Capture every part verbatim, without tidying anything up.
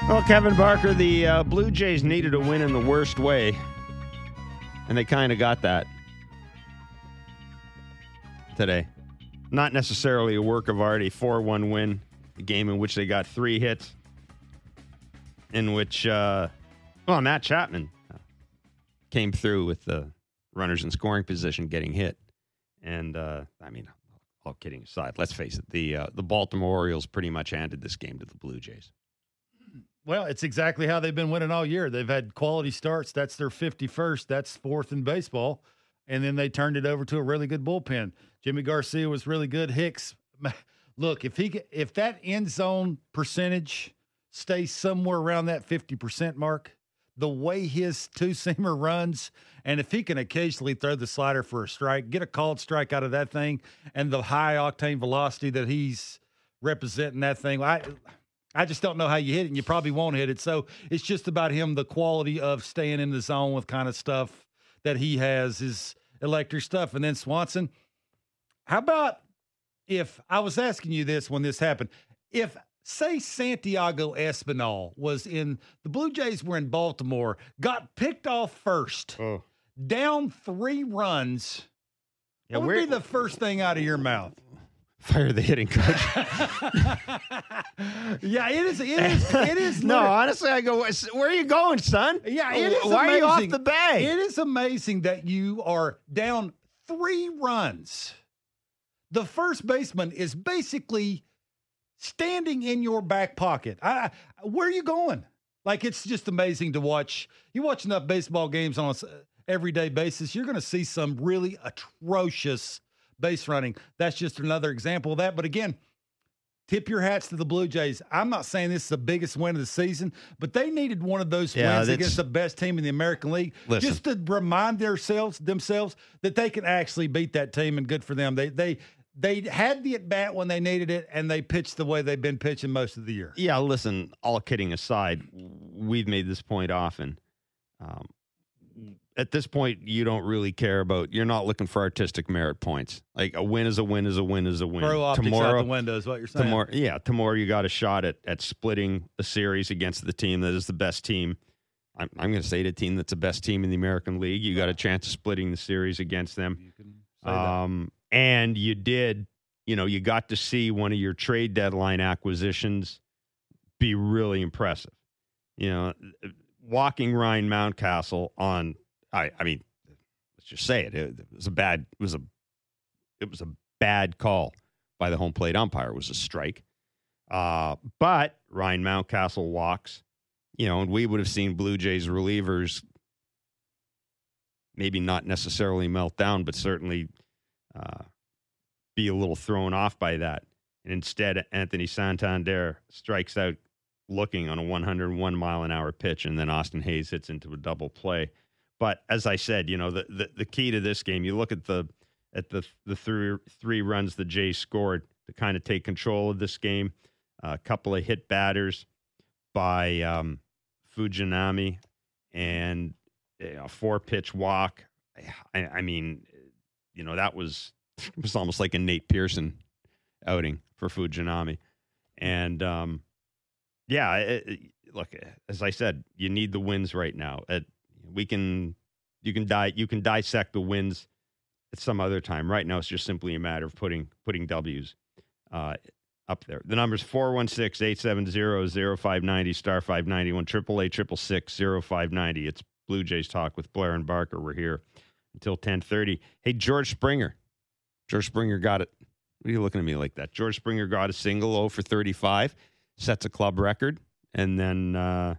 Well, Kevin Barker, the uh, Blue Jays needed a win in the worst way, and they kind of got that today. Not necessarily a work of art, a four one win, a game in which they got three hits, in which, uh, well, Matt Chapman came through with the runners in scoring position getting hit. And, uh, I mean, all kidding aside, let's face it, the uh, the Baltimore Orioles pretty much handed this game to the Blue Jays. Well, it's exactly how they've been winning all year. They've had quality starts. That's their fifty-first. That's fourth in baseball. And then they turned it over to a really good bullpen. Jimmy Garcia was really good. Hicks, look, if he if that end zone percentage stays somewhere around that fifty percent mark, the way his two-seamer runs, and if he can occasionally throw the slider for a strike, get a called strike out of that thing, and the high-octane velocity that he's representing that thing, I – I just don't know how you hit it, and you probably won't hit it. So it's just about him, the quality of staying in the zone with kind of stuff that he has, his electric stuff. And then Swanson, how about if – I was asking you this when this happened. If, say, Santiago Espinal was in – the Blue Jays were in Baltimore, got picked off first, oh. down three runs, yeah, what would be the first thing out of your mouth? Fire the hitting coach. yeah, it is. It is. It is. no, honestly, I go, where are you going, son? Yeah, it is. Why amazing. are you off the bag? It is amazing that you are down three runs. The first baseman is basically standing in your back pocket. I, where are you going? Like, it's just amazing to watch. You watch enough baseball games on an everyday basis, you're going to see some really atrocious base running. That's just another example of that. But again, tip your hats to the Blue Jays. I'm not saying this is the biggest win of the season, but they needed one of those yeah, wins against the best team in the American League, listen. just to remind themselves themselves that they can actually beat that team, and good for them. They they they had the at bat when they needed it, and they pitched the way they've been pitching most of the year. Yeah, listen. All kidding aside, we've made this point often. Um, At this point, you don't really care about. You're not looking for artistic merit points. Like a win is a win is a win is a win. Throw optics tomorrow, out the window is what you're saying. Tomorrow, yeah, tomorrow you got a shot at at splitting a series against the team that is the best team. I'm, I'm going to say the team that's the best team in the American League. You got a chance of splitting the series against them. You can say um, that. And you did. You know, you got to see one of your trade deadline acquisitions be really impressive. You know, walking Ryan Mountcastle on. I, I mean, let's just say it. It was a bad. It was a. It was a bad call by the home plate umpire. It was a strike. Uh, but Ryan Mountcastle walks, you know, and we would have seen Blue Jays relievers maybe not necessarily melt down, but certainly uh, be a little thrown off by that. And instead, Anthony Santander strikes out looking on a one oh one mile an hour pitch, and then Austin Hayes hits into a double play. But as I said, you know, the, the, the key to this game, you look at the at the the three three runs the Jays scored to kind of take control of this game. A couple of hit batters by um, Fujinami and a four pitch walk. I, I mean, you know, that was it was almost like a Nate Pearson outing for Fujinami. And um, yeah, it, it, look, as I said, you need the wins right now. It, We can, you can die, you can dissect the wins at some other time. Right now, it's just simply a matter of putting putting W's uh, up there. The number's four one six, eight seven zero, zero five nine zero, star five ninety-one, triple eight, triple six, zero five ninety. It's Blue Jays Talk with Blair and Barker. We're here until ten thirty. Hey, George Springer. George Springer got it. What are you looking at me like that? George Springer got a single, oh for thirty-five, sets a club record, and then uh,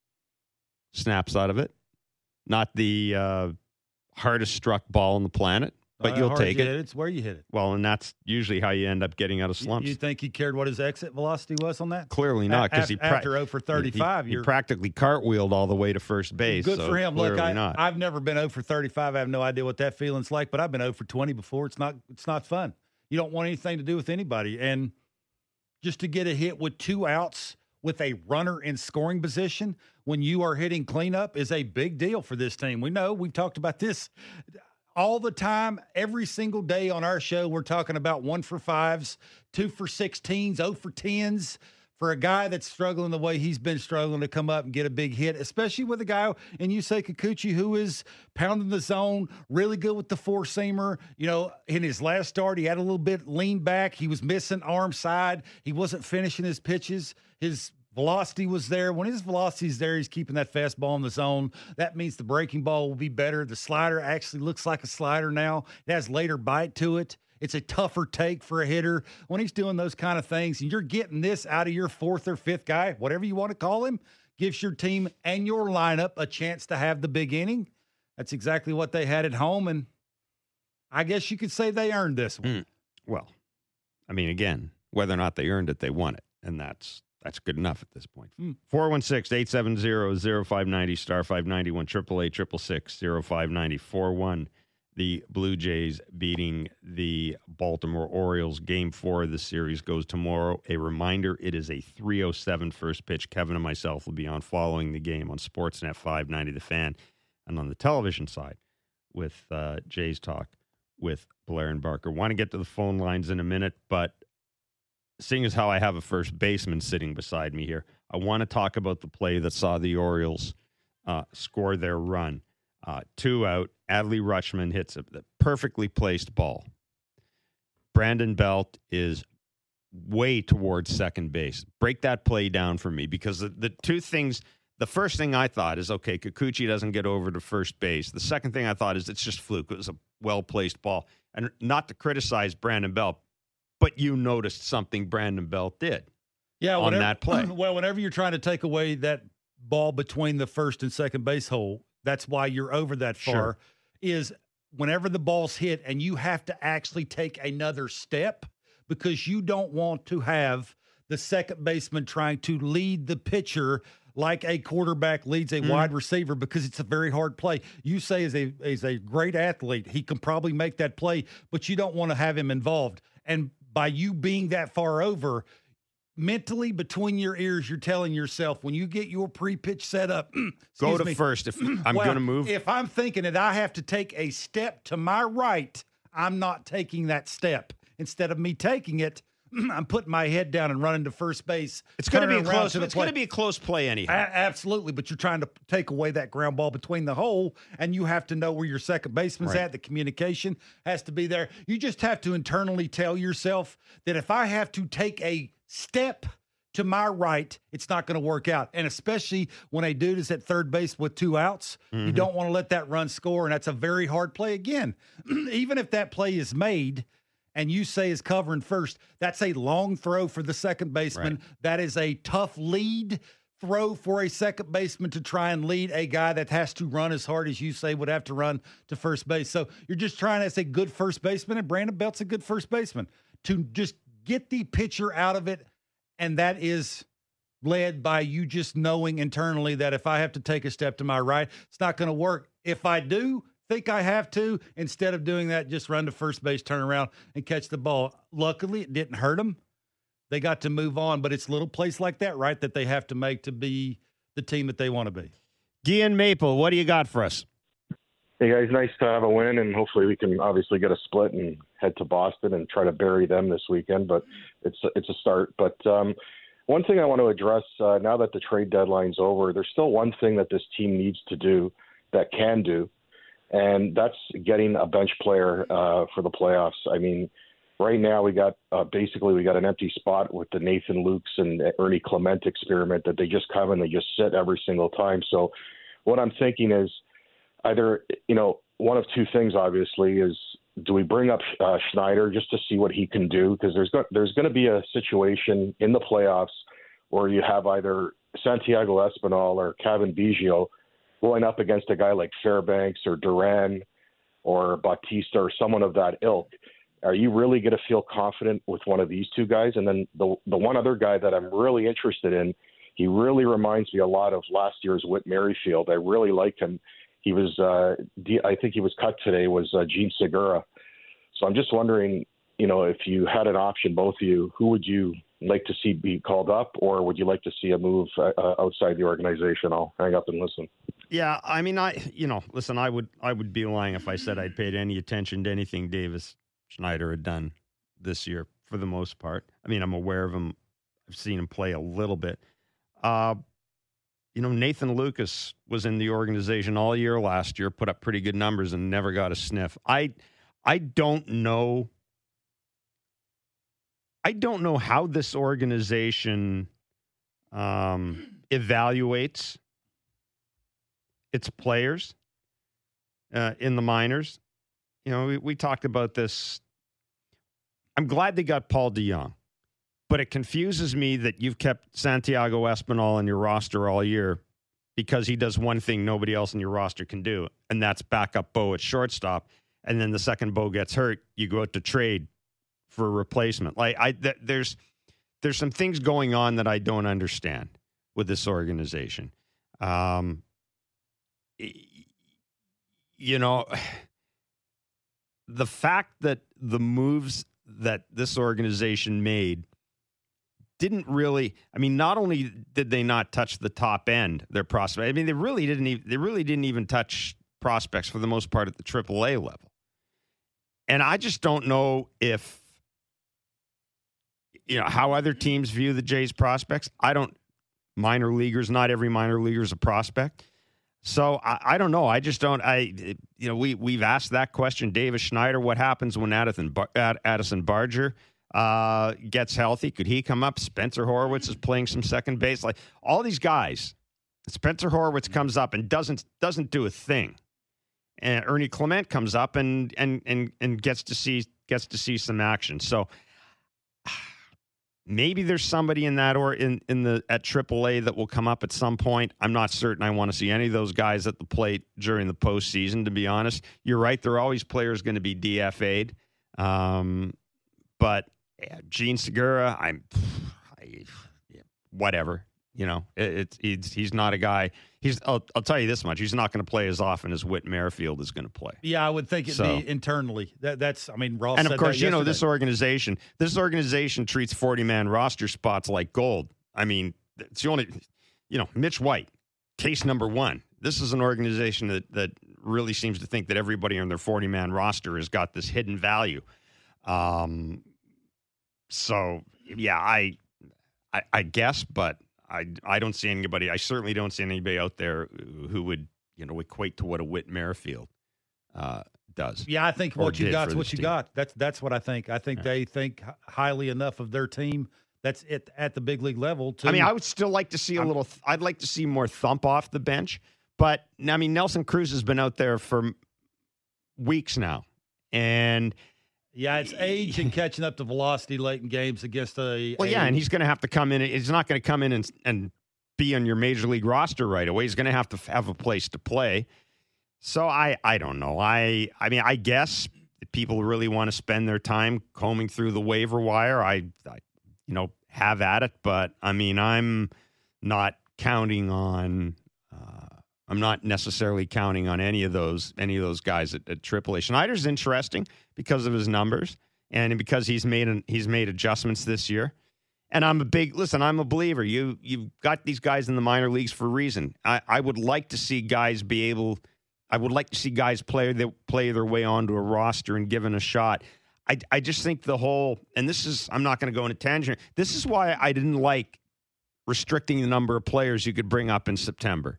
snaps out of it. Not the uh, hardest struck ball on the planet, but uh, you'll take you it. it. It's where you hit it. Well, and that's usually how you end up getting out of slumps. You, you think he cared what his exit velocity was on that? Clearly not, because he pra- after oh for thirty-five, he, he practically cartwheeled all the way to first base. Good so for him. Look, I, not. I've never been oh for thirty-five. I have no idea what that feeling's like, but I've been oh for twenty before. It's not. It's not fun. You don't want anything to do with anybody, and just to get a hit with two outs with a runner in scoring position when you are hitting cleanup is a big deal for this team. We know we've talked about this all the time, every single day on our show. We're talking about one for fives, two for sixteens, oh for tens, for a guy that's struggling the way he's been struggling to come up and get a big hit, especially with a guy in Yusei Kikuchi who is pounding the zone, really good with the four-seamer. You know, in his last start, he had a little bit lean back. He was missing arm side. He wasn't finishing his pitches. His velocity was there. When his velocity is there, he's keeping that fastball in the zone. That means the breaking ball will be better. The slider actually looks like a slider now. It has later bite to it. It's a tougher take for a hitter when he's doing those kind of things. And you're getting this out of your fourth or fifth guy, whatever you want to call him, gives your team and your lineup a chance to have the big inning. That's exactly what they had at home. And I guess you could say they earned this one. Mm. Well, I mean, again, whether or not they earned it, they won it. And that's that's good enough at this point. Mm. four one six, eight seven zero, zero five nine zero, star five ninety-one, eight eight eight, six six six, zero five nine zero, four one. The Blue Jays beating the Baltimore Orioles. Game four of the series goes tomorrow. A reminder, it is a three oh seven first pitch. Kevin and myself will be on following the game on Sportsnet five ninety The Fan. And on the television side with uh, Jays Talk with Blair and Barker. Want to get to the phone lines in a minute, but seeing as how I have a first baseman sitting beside me here, I want to talk about the play that saw the Orioles uh, score their run. Uh, two out, Adley Rutschman hits a, a perfectly placed ball. Brandon Belt is way towards second base. Break that play down for me, because the, the two things, the first thing I thought is, okay, Kikuchi doesn't get over to first base. The second thing I thought is it's just fluke. It was a well-placed ball. And not to criticize Brandon Belt, but you noticed something Brandon Belt did yeah, on whenever, that play. Well, whenever you're trying to take away that ball between the first and second base hole, that's why you're over that far, Sure. is whenever the ball's hit and you have to actually take another step, because you don't want to have the second baseman trying to lead the pitcher like a quarterback leads a mm. wide receiver, because it's a very hard play. You say is a is a great athlete. He can probably make that play, but you don't want to have him involved. And by you being that far over, mentally between your ears, you're telling yourself, when you get your pre-pitch set up, go to me, first. If I'm well, going to move. If I'm thinking that I have to take a step to my right, I'm not taking that step. Instead of me taking it, I'm putting my head down and running to first base. It's going to be a close. To it's going to be a close play anyhow. A- absolutely, but you're trying to take away that ground ball between the hole, and you have to know where your second baseman's right. at. The communication has to be there. You just have to internally tell yourself that if I have to take a step to my right, it's not going to work out. And especially when a dude is at third base with two outs, mm-hmm. you don't want to let that run score, and that's a very hard play again. Even if that play is made and you say is covering first, that's a long throw for the second baseman. Right. That is a tough lead throw for a second baseman to try and lead a guy that has to run as hard as you say would have to run to first base. So you're just trying to say good first baseman, and Brandon Belt's a good first baseman, to just get the pitcher out of it. And that is led by you just knowing internally that if I have to take a step to my right, it's not going to work. If I do think I have to, instead of doing that, just run to first base, turn around, and catch the ball. Luckily, it didn't hurt them. They got to move on, but it's little plays like that, right, that they have to make to be the team that they want to be. Gian Maple, what do you got for us? Hey, guys, nice to have a win, and hopefully we can obviously get a split and head to Boston and try to bury them this weekend, but it's it's a start. But um, one thing I want to address, uh, now that the trade deadline's over, there's still one thing that this team needs to do, that can do, and that's getting a bench player uh, for the playoffs. I mean, right now we got uh, basically we got an empty spot with the Nathan Lukes and Ernie Clement experiment that they just come and they just sit every single time. So what I'm thinking is, either, you know, one of two things, obviously, is do we bring up uh, Schneider just to see what he can do? Because there's, go- there's going to be a situation in the playoffs where you have either Santiago Espinal or Kevin Biggio going up against a guy like Fairbanks or Duran or Bautista or someone of that ilk. Are you really going to feel confident with one of these two guys? And then the the one other guy that I'm really interested in, he really reminds me a lot of last year's Whit Merrifield. I really like him. He was, uh, I think he was cut today, was uh, Gene Segura. So I'm just wondering, you know, if you had an option, both of you, who would you like to see be called up, or would you like to see a move uh, outside the organization? I'll hang up and listen. Yeah, I mean, I, you know, listen, I would, I would be lying if I said I'd paid any attention to anything Davis Schneider had done this year for the most part. I mean, I'm aware of him I've seen him play a little bit. Uh, you know, Nathan Lucas was in the organization all year last year, put up pretty good numbers, and never got a sniff. I, I don't know. I don't know how this organization um, evaluates its players uh, in the minors. You know, we, we talked about this. I'm glad they got Paul DeJong, but it confuses me that you've kept Santiago Espinal on your roster all year because he does one thing nobody else in your roster can do, and that's back up Bo at shortstop. And then the second Bo gets hurt, you go out to trade for a replacement. Like I, th- there's there's some things going on that I don't understand with this organization. Um, you know, the fact that the moves that this organization made didn't really, I mean, not only did they not touch the top end, their prospect, I mean, they really didn't even, they really didn't even touch prospects for the most part at the triple A level. And I just don't know if, you know, how other teams view the Jays prospects. I don't, minor leaguers, not every minor leaguer is a prospect. So I, I don't know. I just don't. I you know we we've asked that question. Davis Schneider, what happens when Addison, Addison Barger uh, gets healthy? Could he come up? Spencer Horwitz is playing some second base. Like all these guys, Spencer Horwitz comes up and doesn't doesn't do a thing, and Ernie Clement comes up and and and and gets to see gets to see some action. So. Maybe there's somebody in that or in, in the at triple A that will come up at some point. I'm not certain I want to see any of those guys at the plate during the postseason, to be honest. You're right. There are always players going to be D F A'd. Um, but yeah, Gene Segura, I'm I, yeah, whatever. You know, it, it's he's not a guy. He's I'll, I'll tell you this much. He's not going to play as often as Whit Merrifield is going to play. Yeah, I would think it'd so, be internally. That, that's, I mean, Ross and said of course, that you know, yesterday. this organization, this organization treats forty-man roster spots like gold. I mean, it's the only, you know, Mitch White, case number one. This is an organization that that really seems to think that everybody on their forty-man roster has got this hidden value. Um. So yeah, I, I, I guess, but. I, I don't see anybody. I certainly don't see anybody out there who would, you know, equate to what a Whit Merrifield uh, does. Yeah, I think what you got's what you team. got. That's that's what I think. I think yeah. they think highly enough of their team. That's it at the big league level. To, I mean, I would still like to see a I'm, little. I'd like to see more thump off the bench. But I mean, Nelson Cruz has been out there for weeks now, and. Yeah, it's age and catching up to velocity late in games against a. Well, a, yeah, and he's going to have to come in. He's not going to come in and, and be on your major league roster right away. He's going to have to have a place to play. So I, I don't know. I, I mean, I guess if people really want to spend their time combing through the waiver wire, I, I, you know, have at it. But I mean, I'm not counting on. Uh, I'm not necessarily counting on any of those any of those guys at, at triple A. Schneider's interesting because of his numbers and because he's made an, he's made adjustments this year. And I'm a big listen. I'm a believer. You you've got these guys in the minor leagues for a reason. I, I would like to see guys be able. I would like to see guys play that play their way onto a roster and given a shot. I I just think the whole and this is I'm not going to go into tangent. This is why I didn't like restricting the number of players you could bring up in September.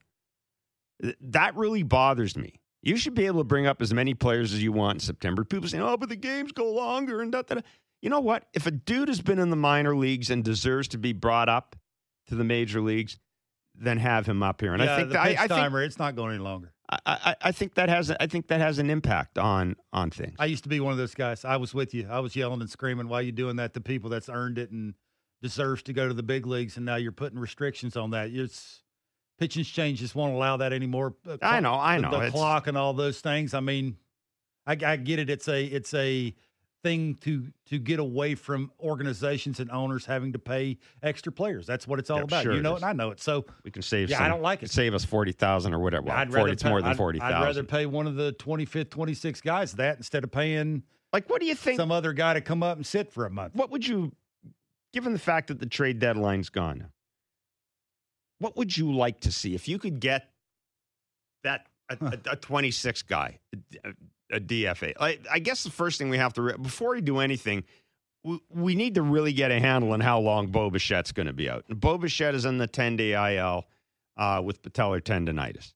That really bothers me. You should be able to bring up as many players as you want in September. People say, oh, but the games go longer and da, da, da. You know what? If a dude has been in the minor leagues and deserves to be brought up to the major leagues, then have him up here. And yeah, I think the that, pitch I, I timer, think, it's not going any longer. I, I, I think that has I think that has an impact on on things. I used to be one of those guys. I was with you. I was yelling and screaming, why are you doing that to people that's earned it and deserves to go to the big leagues, and now you're putting restrictions on that. It's pitching's change just won't allow that anymore. Uh, I know, I know. The, the it's, clock and all those things. I mean, I, I get it. It's a it's a thing to to get away from organizations and owners having to pay extra players. That's what it's all yeah, about. Sure you know it it, and I know it. So we can save. Yeah, some, I don't like it. Save us forty thousand or whatever. Well, I'd forty. rather It's pay, more than I'd, forty thousand. I'd rather pay one of the twenty-fifth, twenty-sixth guys that instead of paying like what do you think some other guy to come up and sit for a month. What would you, given the fact that the trade deadline's gone, what would you like to see if you could get that a, huh. a, a twenty-six guy, a, a D F A? I, I guess the first thing we have to before we do anything, we, we need to really get a handle on how long Bo Bichette's going to be out. And Bo Bichette is on the ten-day I L uh, with patellar tendonitis.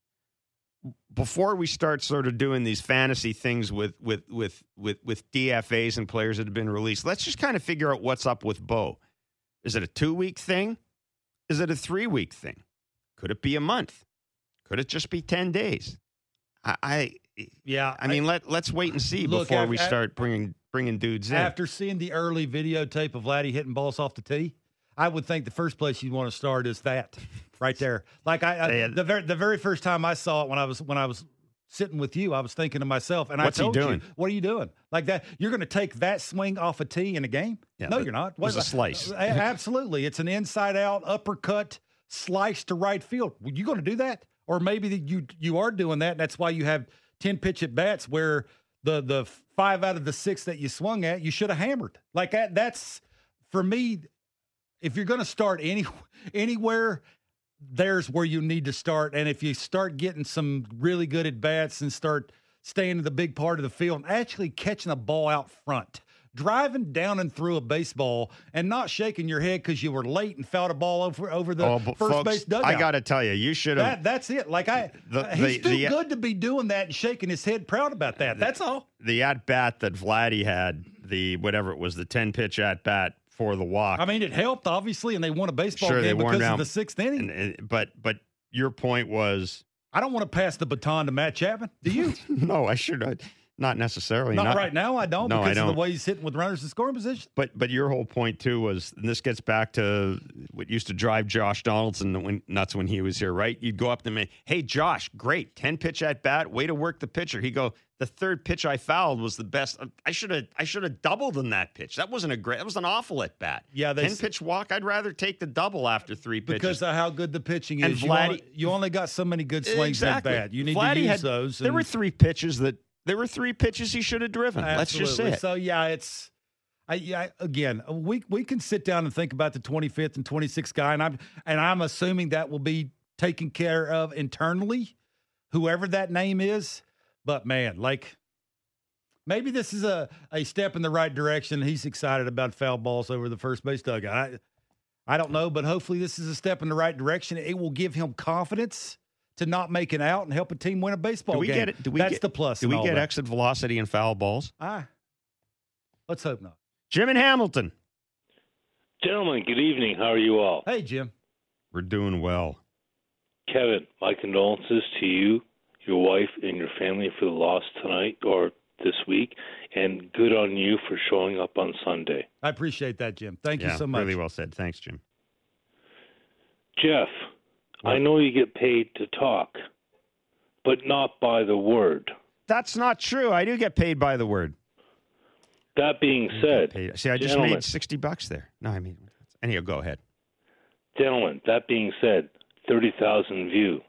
Before we start sort of doing these fantasy things with with with with with D F As and players that have been released, let's just kind of figure out what's up with Bo. Is it a two-week thing? Is it a three-week thing? Could it be a month? Could it just be ten days? I, I yeah. I mean, I, let let's wait and see look, before at, we start bringing bringing dudes in. After seeing the early videotape of Vladdy hitting balls off the tee, I would think the first place you want to start is that right there. Like I, I the very the very first time I saw it when I was when I was sitting with you, I was thinking to myself, and What's I told he doing? you, what are you doing? Like that, you're going to take that swing off a tee in a game? Yeah, no, you're not. It was a slice. Absolutely, it's an inside out uppercut slice to right field. You going to do that? Or maybe you you are doing that, and that's why you have ten pitch at bats where the the five out of the six that you swung at, you should have hammered. Like that. That's for me. If you're going to start any anywhere, there's where you need to start. And if you start getting some really good at bats and start staying in the big part of the field, and actually catching a ball out front, driving down and through a baseball, and not shaking your head because you were late and fouled a ball over over the oh, first folks, base dugout. I got to tell you, you should have. That, that's it. Like I, the, uh, he's the, too the, good to be doing that and shaking his head proud about that. The, that's all. The at bat that Vladdy had, the whatever it was, the ten pitch at bat for the walk. I mean, it helped obviously, and they won a baseball sure, game because down, of the sixth inning. And, and, but but your point was, I don't want to pass the baton to Matt Chapman. Do you? No, I should not. Not necessarily. Not, not right now. I don't no, because I don't. of the way he's hitting with runners in scoring position. But but your whole point too was, and this gets back to what used to drive Josh Donaldson when, nuts when he was here, right? You'd go up to him, hey Josh, great, ten pitch at bat, way to work the pitcher. He'd go, the third pitch I fouled was the best. I should have I should have doubled in that pitch. That wasn't a great. That was an awful at bat. Yeah, they, ten pitch walk. I'd rather take the double after three pitches because of how good the pitching and is. Vladdy, you, only, you only got so many good swings exactly. at bat. You need Vladdy to use had, those. There and, were three pitches that. There were three pitches he should have driven. Absolutely. Let's just say it. So yeah, it's I, yeah. Again, we we can sit down and think about the twenty-fifth and twenty-sixth guy, and I'm and I'm assuming that will be taken care of internally, whoever that name is. But man, like maybe this is a a step in the right direction. He's excited about foul balls over the first base dugout. I, I don't know, but hopefully this is a step in the right direction. It will give him confidence to not make it out and help a team win a baseball do we game. Get it? Do we That's get, the plus. Do we get that. exit velocity and foul balls? Ah, let's hope not. Jim and Hamilton. Gentlemen, good evening. How are you all? Hey, Jim. We're doing well. Kevin, my condolences to you, your wife, and your family for the loss tonight or this week, and good on you for showing up on Sunday. I appreciate that, Jim. Thank yeah, you so much. Really well said. Thanks, Jim. Jeff, what? I know you get paid to talk, but not by the word. That's not true. I do get paid by the word. That being said, See, I just gentlemen, made sixty bucks there. No, I mean, anyhow, go ahead. Gentlemen, that being said, thirty thousand view.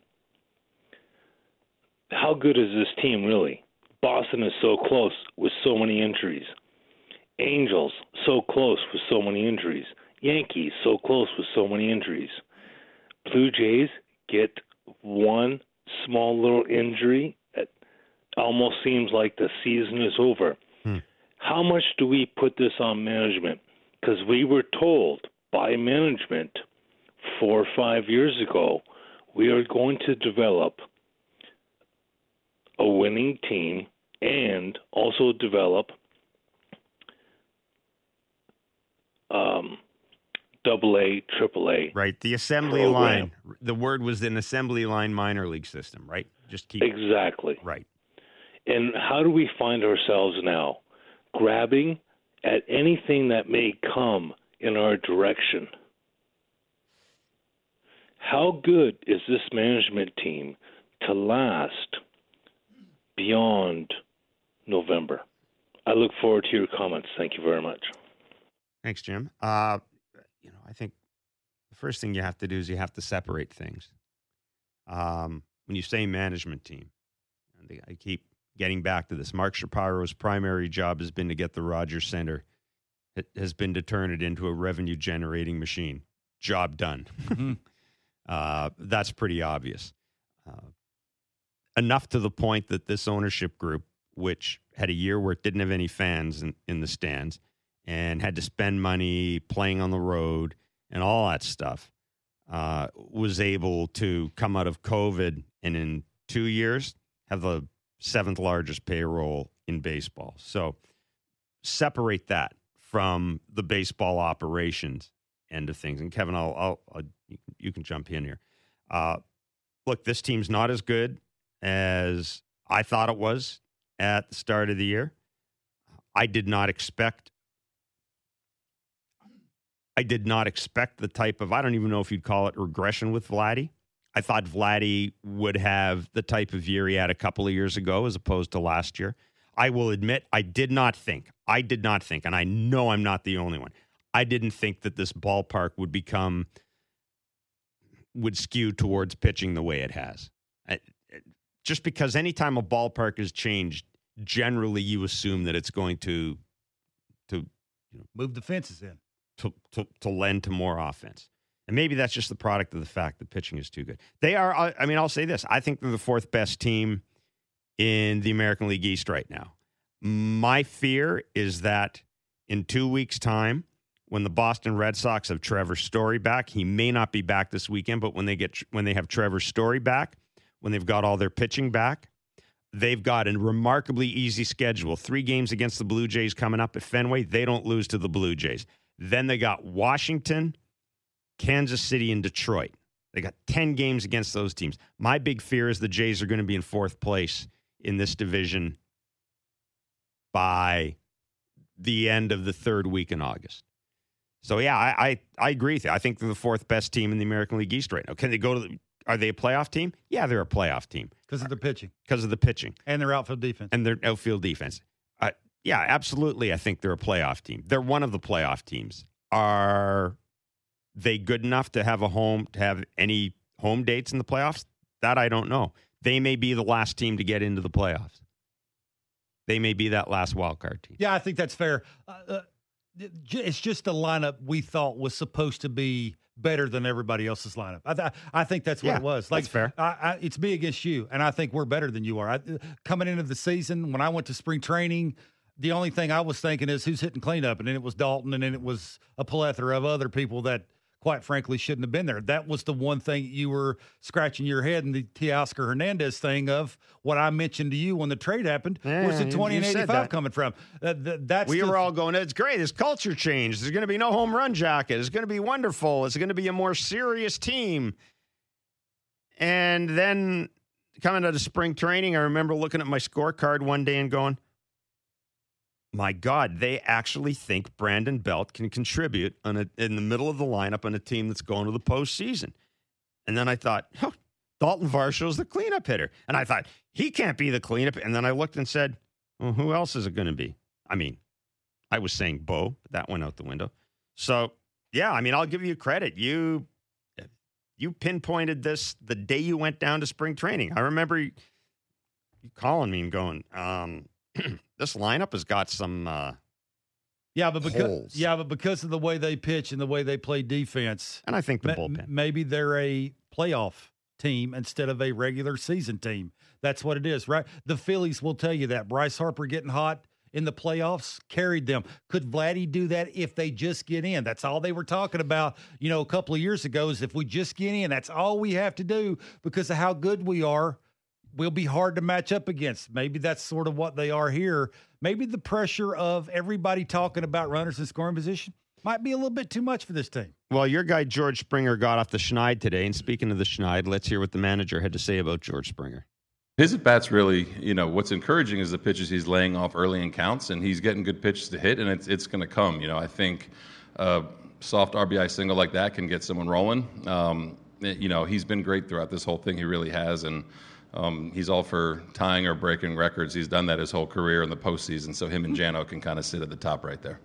How good is this team really? Boston is so close with so many injuries. Angels, so close with so many injuries. Yankees, so close with so many injuries. Blue Jays get one small little injury. It almost seems like the season is over. Hmm. How much do we put this on management? Because we were told by management four or five years ago, we are going to develop a winning team and also develop um, double A, triple A. Right. The assembly program. line. The word was an assembly line minor league system, right? Just keep Exactly. Right. And how do we find ourselves now? Grabbing at anything that may come in our direction. How good is this management team to last beyond November? I look forward to your comments. Thank you very much. Thanks, Jim. Uh, you know, I think the first thing you have to do is you have to separate things. Um, when you say management team, I keep getting back to this. Mark Shapiro's primary job has been to get the Rogers Center. It has been to turn it into a revenue-generating machine. Job done. Mm-hmm. uh, that's pretty obvious. Uh, enough to the point that this ownership group, which had a year where it didn't have any fans in, in the stands, and had to spend money playing on the road and all that stuff, uh, was able to come out of COVID and in two years have the seventh largest payroll in baseball. So separate that from the baseball operations end of things. And Kevin, I'll, I'll, I'll you can jump in here. Uh, look, this team's not as good as I thought it was at the start of the year. I did not expect I did not expect the type of, I don't even know if you'd call it regression with Vladdy. I thought Vladdy would have the type of year he had a couple of years ago as opposed to last year. I will admit, I did not think, I did not think, and I know I'm not the only one, I didn't think that this ballpark would become, would skew towards pitching the way it has. I, just because anytime a ballpark is changed, generally you assume that it's going to, to you know, move the fences in. To, to, to lend to more offense. And maybe that's just the product of the fact that pitching is too good. They are, I mean, I'll say this. I think they're the fourth best team in the American League East right now. My fear is that in two weeks' time, when the Boston Red Sox have Trevor Story back, he may not be back this weekend, but when they get when they have Trevor Story back, when they've got all their pitching back, they've got a remarkably easy schedule. Three games against the Blue Jays coming up at Fenway. They don't lose to the Blue Jays. Then they got Washington, Kansas City, and Detroit. They got ten games against those teams. My big fear is the Jays are going to be in fourth place in this division by the end of the third week in August. So, yeah, I, I, I agree with you. I think they're the fourth best team in the American League East right now. Can they go to the, are they a playoff team? Yeah, they're a playoff team. Because of their pitching. Because of the pitching. And their outfield defense. And their outfield defense. Uh, yeah, absolutely. I think they're a playoff team. They're one of the playoff teams. Are they good enough to have a home, to have any home dates in the playoffs? That I don't know. They may be the last team to get into the playoffs. They may be that last wild card team. Yeah, I think that's fair. Uh, uh, it's just a lineup we thought was supposed to be better than everybody else's lineup. I, th- I think that's what yeah, it was. Like, that's fair. I, I, it's me against you, and I think we're better than you are. I, coming into the season, when I went to spring training, the only thing I was thinking is who's hitting cleanup, and then it was Dalton, and then it was a plethora of other people that, quite frankly, shouldn't have been there. That was the one thing you were scratching your head in the Teoscar Hernandez thing of what I mentioned to you when the trade happened. Yeah, where's the twenty and eighty-five coming from? Uh, th- that's we the, were all going, it's great. It's culture change. There's going to be no home run jacket. It's going to be wonderful. It's going to be a more serious team. And then coming out of spring training, I remember looking at my scorecard one day and going, my God, they actually think Brandon Belt can contribute on a, in the middle of the lineup on a team that's going to the postseason. And then I thought, oh, Dalton Varshaw's the cleanup hitter. And I thought, he can't be the cleanup. And then I looked and said, well, who else is it going to be? I mean, I was saying Bo, but that went out the window. So, yeah, I mean, I'll give you credit. You you pinpointed this the day you went down to spring training. I remember you, you calling me and going, um, this lineup has got some uh, yeah, but because holes. yeah, but because of the way they pitch and the way they play defense, and I think the ma- bullpen. Maybe they're a playoff team instead of a regular season team. That's what it is, right? The Phillies will tell you that. Bryce Harper getting hot in the playoffs carried them. Could Vladdy do that if they just get in? That's all they were talking about, you know, a couple of years ago is if we just get in, that's all we have to do because of how good we are. Will be hard to match up against. Maybe that's sort of what they are here. Maybe the pressure of everybody talking about runners in scoring position might be a little bit too much for this team. Well, your guy George Springer got off the Schneid today, and speaking of the Schneid, let's hear what the manager had to say about George Springer. His at-bats really, you know, what's encouraging is the pitches he's laying off early in counts, and he's getting good pitches to hit, and it's it's going to come. You know, I think a soft R B I single like that can get someone rolling. Um, you know, he's been great throughout this whole thing. He really has, and Um, he's all for tying or breaking records. He's done that his whole career in the postseason, so him and Jano can kind of sit at the top right there.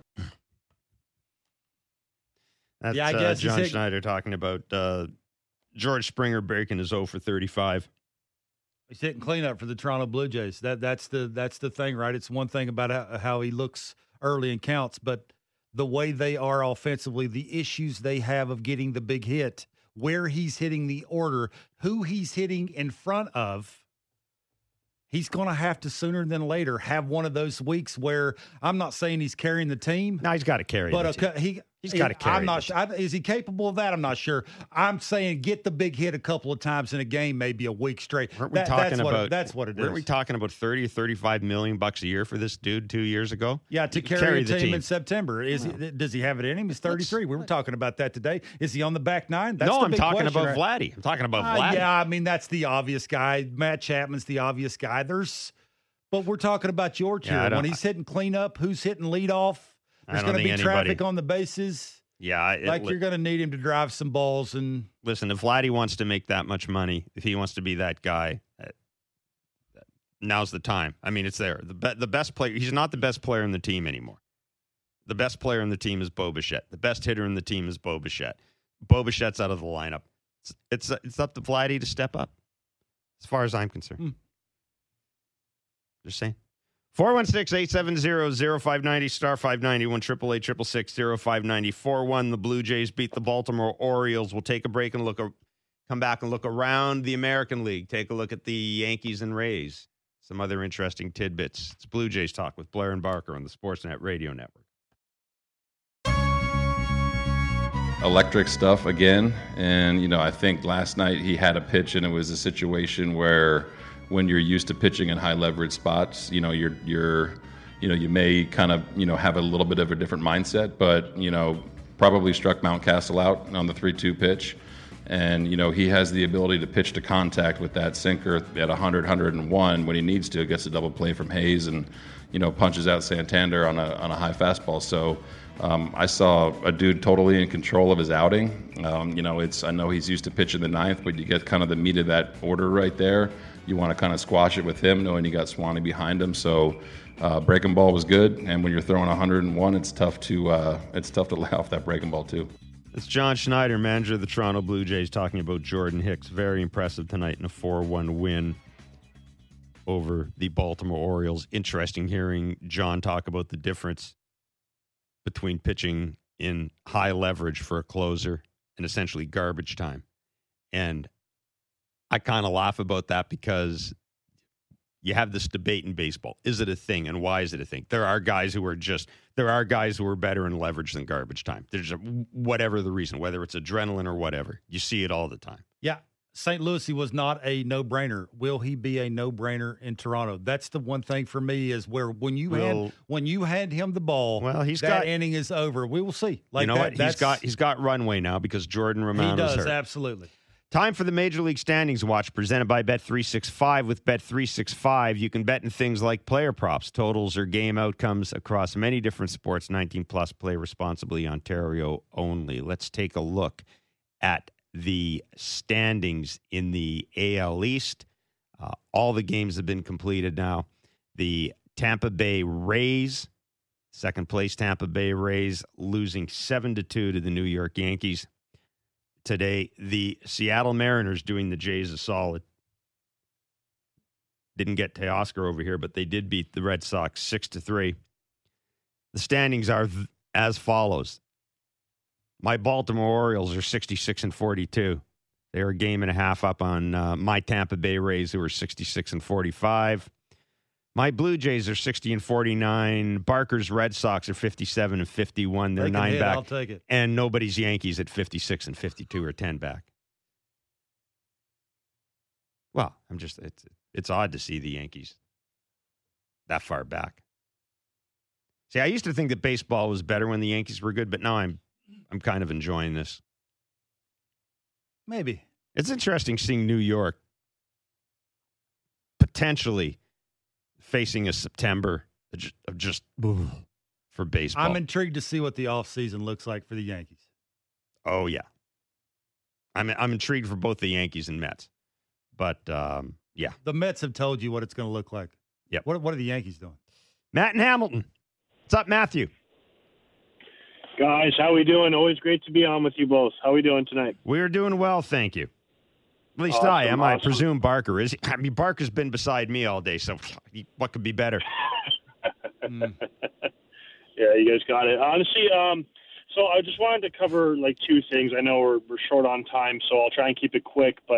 That's yeah, I uh, guess John hit- Schneider talking about uh, George Springer breaking his oh for thirty-five. He's hitting cleanup for the Toronto Blue Jays. That that's the that's the thing, right? It's one thing about how, how he looks early in counts, but the way they are offensively, the issues they have of getting the big hit, where he's hitting the order, who he's hitting in front of, he's going to have to sooner than later have one of those weeks where I'm not saying he's carrying the team. No, he's got to carry but the okay, team. he He's got to carry. I'm not sure. Is he capable of that? I'm not sure. I'm saying get the big hit a couple of times in a game, maybe a week straight. Weren't we that, talking that's about? What it, that's what it weren't is. we talking about thirty or thirty-five million bucks a year for this dude two years ago? Yeah, to He carry, carry a the team, team in September. Is Wow. he, does he have it in him? He's thirty-three. We were talking about that today. Is he on the back nine? That's no, the I'm big talking question, about right? Vladdy. I'm talking about Uh, Vladdy. yeah, I mean that's the obvious guy. Matt Chapman's the obvious guy. There's, but we're talking about George Yeah, I here. don't- When he's hitting cleanup, who's hitting lead off? I There's don't going to be think traffic anybody- on the bases. Yeah, it, Like li- you're going to need him to drive some balls and. listen, if Vladdy wants to make that much money, if he wants to be that guy, uh, now's the time. I mean, it's there. The be- the best player. He's not the best player in the team anymore. The best player in the team is Bo Bichette. The best hitter in the team is Bo Bichette. Bo Bichette's out of the lineup. It's it's, it's up to Vladdy to step up, as far as I'm concerned. Hmm. Just saying. four one six, eight seven zero, zero five nine zero, star five ninety, one eight eight eight six six, zero five nine zero. four one, the Blue Jays beat the Baltimore Orioles. We'll take a break and look, come back and look around the American League. Take a look at the Yankees and Rays. Some other interesting tidbits. It's Blue Jays Talk with Blair and Barker on the Sportsnet Radio Network. Electric stuff again. And, you know, I think last night he had a pitch and it was a situation where when you're used to pitching in high leverage spots, you know, you're, you're, you know, you may kind of, you know, have a little bit of a different mindset, but, you know, probably struck Mountcastle out on the three two pitch. And, you know, he has the ability to pitch to contact with that sinker at one hundred, one oh one when he needs to. Gets a double play from Hayes and, you know, punches out Santander on a on a high fastball. So um, I saw a dude totally in control of his outing. Um, you know, it's I know he's used to pitching the ninth, but you get kind of the meat of that order right there. You want to kind of squash it with him, knowing you got Swanee behind him. So uh, breaking ball was good, and when you're throwing one hundred one, it's tough to uh, it's tough to lay off that breaking ball too. It's John Schneider, manager of the Toronto Blue Jays, talking about Jordan Hicks. Very impressive tonight in a four one win over the Baltimore Orioles. Interesting hearing John talk about the difference between pitching in high leverage for a closer and essentially garbage time. And I kind of laugh about that because you have this debate in baseball. Is it a thing, and why is it a thing? There are guys who are just there are guys who are better in leverage than garbage time. There's a, whatever the reason, whether it's adrenaline or whatever. You see it all the time. Yeah. Saint Louis was not a no-brainer. Will he be a no-brainer in Toronto? That's the one thing for me is where when you Well- hand when you hand him the ball, Well, he's that got- inning is over. We will see. Like you know that, what? He's that's- got he's got runway now because Jordan Romano's he does hurt. absolutely. Time for the Major League Standings Watch, presented by Bet three sixty-five. With Bet three sixty-five, you can bet in things like player props, totals, or game outcomes across many different sports. nineteen plus, play responsibly, Ontario only. Let's take a look at the standings in the A L East. Uh, all the games have been completed now. The Tampa Bay Rays, second place Tampa Bay Rays, losing seven to two to the New York Yankees. Today, the Seattle Mariners doing the Jays a solid. Didn't get Teoscar over here, but they did beat the Red Sox six to three. The standings are th- as follows. My Baltimore Orioles are sixty-six and forty-two. They are a game and a half up on uh, my Tampa Bay Rays, who are sixty-six and forty-five. My Blue Jays are sixty and forty-nine. Barker's Red Sox are fifty-seven and fifty-one. They're Breaking nine hit, back. I'll take it. And nobody's Yankees at fifty-six and fifty-two or ten back. Well, I'm just, it's, it's odd to see the Yankees that far back. See, I used to think that baseball was better when the Yankees were good, but now I'm, I'm kind of enjoying this. Maybe. It's interesting seeing New York potentially facing a September of just, of just for baseball. I'm intrigued to see what the offseason looks like for the Yankees. Oh, yeah. I'm I'm intrigued for both the Yankees and Mets. But, um, yeah. The Mets have told you what it's going to look like. Yep. What, what are the Yankees doing? Matt and Hamilton. What's up, Matthew? Guys, how we doing? Always great to be on with you both. How we doing tonight? We're doing well, thank you. At least Awesome, I am. I awesome. presume Barker is. I mean, Barker's been beside me all day, so what could be better? Mm. Yeah, you guys got it. Honestly, um, so I just wanted to cover like two things. I know we're we're short on time, so I'll try and keep it quick. But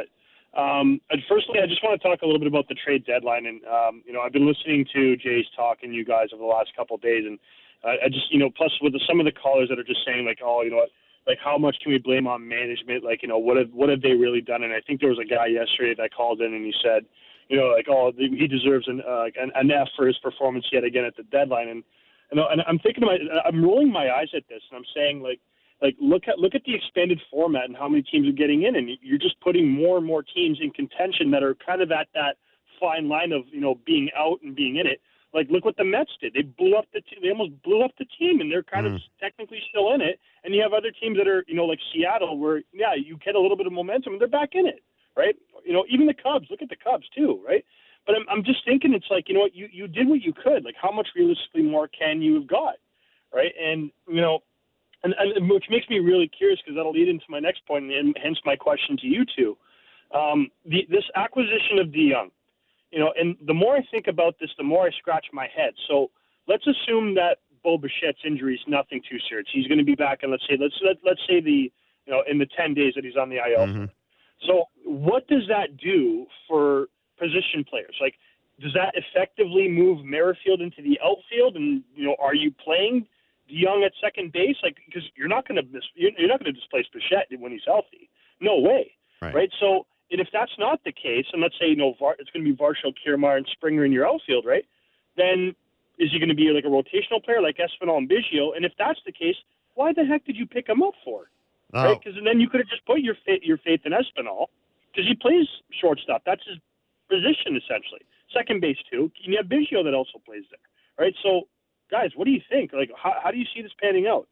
Um, and firstly, I just want to talk a little bit about the trade deadline. And, um, you know, I've been listening to Jay's talk and you guys over the last couple of days. And uh, I just, you know, plus with the, some of the callers that are just saying, like, oh, you know what, like, how much can we blame on management? Like, you know, what have, what have they really done? And I think there was a guy yesterday that called in and he said, you know, like, oh, he deserves an, uh, an, an F for his performance yet again at the deadline. And, you know, and I'm thinking, of my, I'm rolling my eyes at this and I'm saying, like, Like look at look at the expanded format and how many teams are getting in, and you're just putting more and more teams in contention that are kind of at that fine line of, you know, being out and being in it. Like look what the Mets did; they blew up the te- they almost blew up the team, and they're kind mm. of technically still in it. And you have other teams that are, you know, like Seattle, where yeah, you get a little bit of momentum and they're back in it, right? You know, even the Cubs. Look at the Cubs too, right? But I'm I'm just thinking, it's like, you know what, you you did what you could. Like how much realistically more can you have got, right? And you know. And, and which makes me really curious because that'll lead into my next point, and hence my question to you two. Um, the, this acquisition of DeYoung, you know, and the more I think about this, the more I scratch my head. So let's assume that Bo Bichette's injury is nothing too serious. He's going to be back, and let's say let's let, let's say the you know in the ten days that he's on the I L. Mm-hmm. So what does that do for position players? Like, does that effectively move Merrifield into the outfield? And you know, are you playing DeYoung at second base, like, because you're not going to you're not going to displace Bichette when he's healthy. No way, right? right? So, and if that's not the case, and let's say you know Var, it's going to be Varsho, Kiermaier, and Springer in your outfield, right? Then is he going to be like a rotational player like Espinal and Biggio? And if that's the case, why the heck did you pick him up for? Oh. Right? Because then you could have just put your faith, your faith in Espinal because he plays shortstop. That's his position essentially. Second base too. And you have Biggio that also plays there, right? So. Guys, what do you think? Like, how, how do you see this panning out?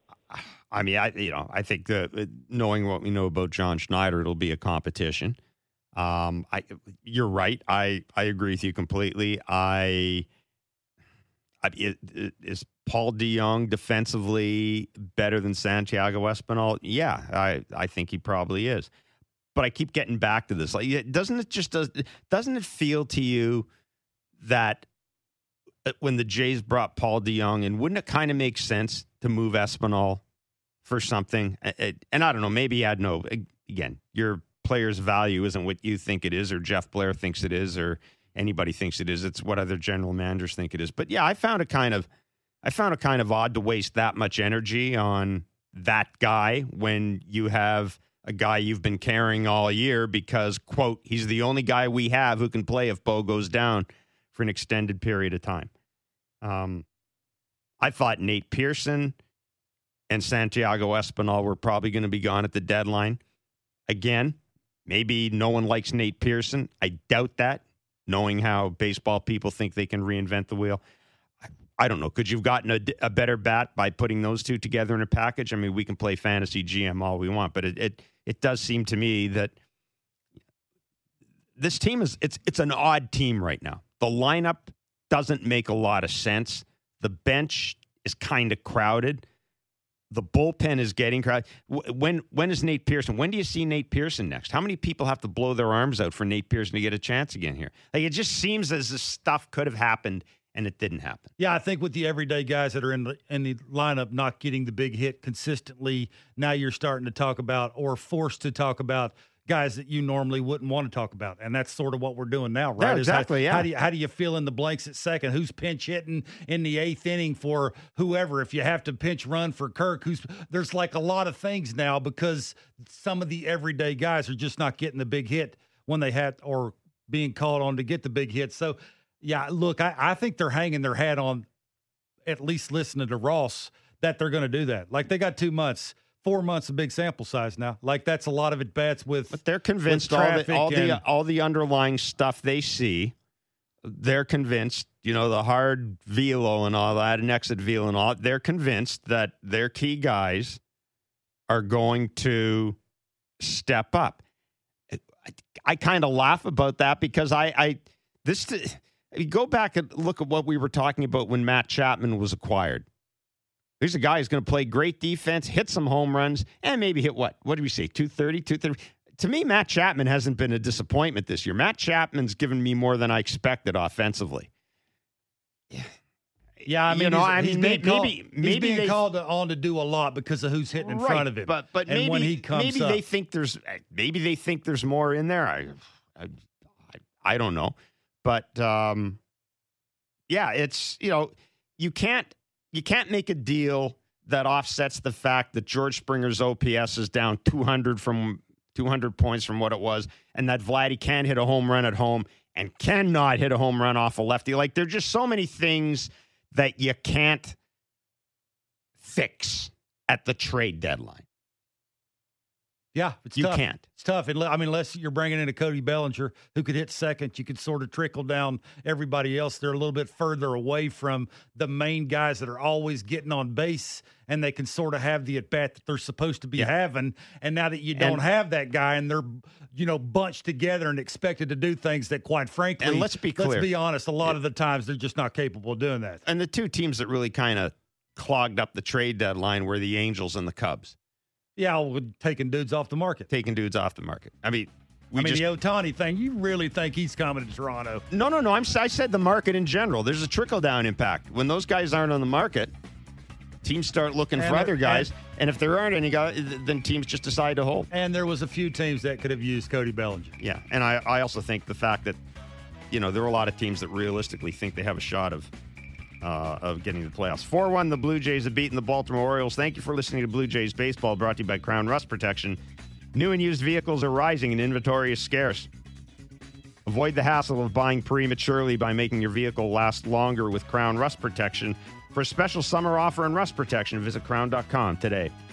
I mean, I you know, I think that knowing what we know about John Schneider, it'll be a competition. Um, I, you're right. I, I agree with you completely. I, I it, it, is Paul DeYoung defensively better than Santiago Espinal? Yeah, I, I think he probably is. But I keep getting back to this. Like, doesn't it just does doesn't it feel to you that when the Jays brought Paul DeYoung in, wouldn't it kind of make sense to move Espinal for something? And I don't know, maybe he had no, again, your player's value isn't what you think it is, or Jeff Blair thinks it is, or anybody thinks it is. It's what other general managers think it is. But yeah, I found it kind of, I found it kind of odd to waste that much energy on that guy when you have a guy you've been carrying all year because, quote, he's the only guy we have who can play if Bo goes down for an extended period of time. Um, I thought Nate Pearson and Santiago Espinal were probably going to be gone at the deadline. Again, maybe no one likes Nate Pearson. I doubt that, knowing how baseball people think they can reinvent the wheel. I, I don't know. Could you have gotten a, a better bat by putting those two together in a package? I mean, we can play fantasy G M all we want, but it it, it does seem to me that this team is it's it's an odd team right now. The lineup doesn't make a lot of sense. The bench is kind of crowded. The bullpen is getting crowded. When when is Nate Pearson? When do you see Nate Pearson next? How many people have to blow their arms out for Nate Pearson to get a chance again here? Like, it just seems as this stuff could have happened and it didn't happen. Yeah, I think with the everyday guys that are in the in the lineup not getting the big hit consistently, now you're starting to talk about or forced to talk about guys that you normally wouldn't want to talk about. And that's sort of what we're doing now, right? Yeah, exactly, how, yeah. How do, you, how do you fill in the blanks at second? Who's pinch hitting in the eighth inning for whoever? If you have to pinch run for Kirk, who's there's like a lot of things now because some of the everyday guys are just not getting the big hit when they had or being called on to get the big hit. So, yeah, look, I, I think they're hanging their hat on at least listening to Ross that they're going to do that. Like, they got two months. Four months, a big sample size now. Like, that's a lot of at bats with. But they're convinced all the all and, the all the underlying stuff they see. They're convinced, you know, the hard velo and all that, and exit velo and all. They're convinced that their key guys are going to step up. I, I kind of laugh about that because I, I this you go back and look at what we were talking about when Matt Chapman was acquired. Here's a guy who's going to play great defense, hit some home runs, and maybe hit what? What did we say? two thirty, two thirty To me, Matt Chapman hasn't been a disappointment this year. Matt Chapman's given me more than I expected offensively. Yeah. Yeah, I mean, you know, he's, I he's mean, being maybe called, maybe, he's maybe being they, called on to do a lot because of who's hitting in right, front of him. But but and maybe when he comes maybe up, they think there's maybe they think there's more in there. I I, I don't know, but um, yeah, it's you know you can't you can't make a deal that offsets the fact that George Springer's O P S is down two hundred from two hundred points from what it was, and that Vladdy can hit a home run at home and cannot hit a home run off a lefty. Like, there's just so many things that you can't fix at the trade deadline. yeah, it's You tough. can't. It's tough. I mean, unless you're bringing in a Cody Bellinger who could hit second, you could sort of trickle down everybody else. They're a little bit further away from the main guys that are always getting on base, and they can sort of have the at-bat that they're supposed to be Yeah. having. And now that you don't And- have that guy and they're, you know, bunched together and expected to do things that, quite frankly, And let's be clear. let's be honest, a lot of the times they're just not capable of doing that. And the two teams that really kind of clogged up the trade deadline were the Angels and the Cubs, Yeah, well, taking dudes off the market. taking dudes off the market. I mean, we I mean, just, the Ohtani thing, you really think he's coming to Toronto? no, no, no. I'm, I said the market in general. There's a trickle down impact. When those guys aren't on the market, teams start looking And for there- other guys. And, and if there aren't any guys, then teams just decide to hold. And there was a few teams that could have used Cody Bellinger. Yeah. And I, I also think the fact that, you know, there are a lot of teams that realistically think they have a shot of uh, of getting to the playoffs. four one, the Blue Jays have beaten the Baltimore Orioles. Thank you for listening to Blue Jays Baseball, brought to you by Crown Rust Protection. New and used vehicles are rising and inventory is scarce. Avoid the hassle of buying prematurely by making your vehicle last longer with Crown Rust Protection. For a special summer offer on rust protection, visit crown dot com today.